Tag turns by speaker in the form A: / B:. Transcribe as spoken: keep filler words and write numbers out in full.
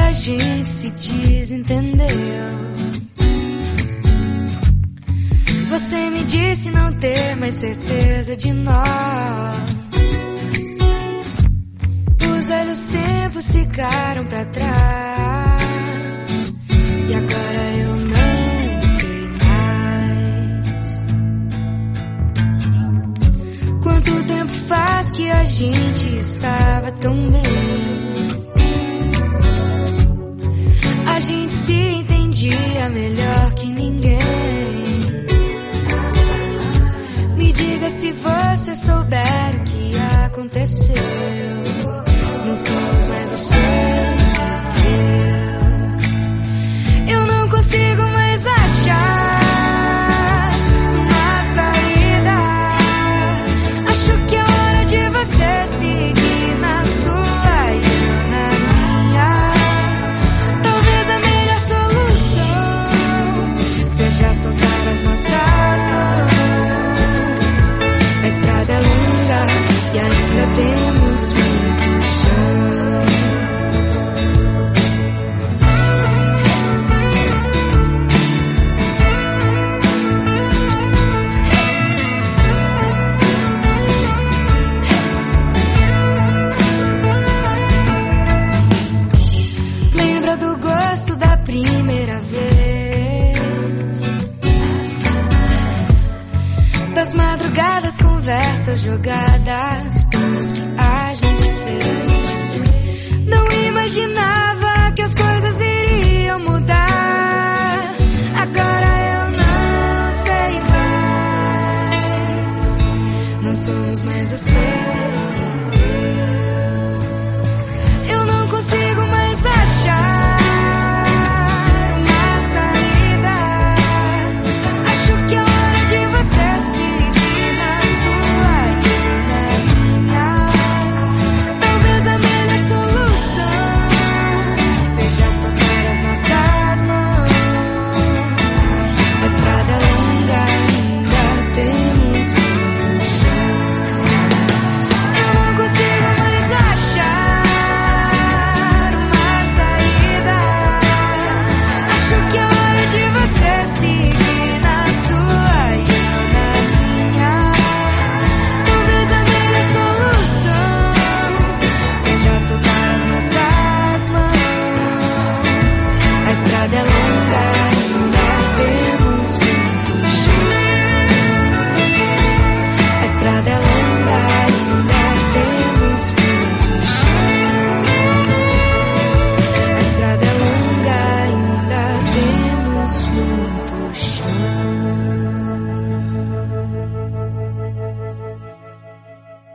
A: a gente se desentendeu. Você me disse não ter mais certeza de nós. Os velhos tempos ficaram pra trás e agora eu não sei mais. Quanto tempo faz que a gente estava tão bem? A gente se entendia melhor que ninguém. Me diga se você souber o que aconteceu. Não somos mais você e eu. Eu não consigo mais achar uma saída. Acho que é hora de você seguir na sua e eu na minha. Talvez a melhor solução seja soltar as nossas mãos. A estrada é longa e ainda temos muito chão. Lembra do gosto da primeira vez? Das madrugadas, conversas jogadas, planos que a gente fez. Não imaginava que as coisas iriam mudar. Agora eu não sei mais. Não somos mais você.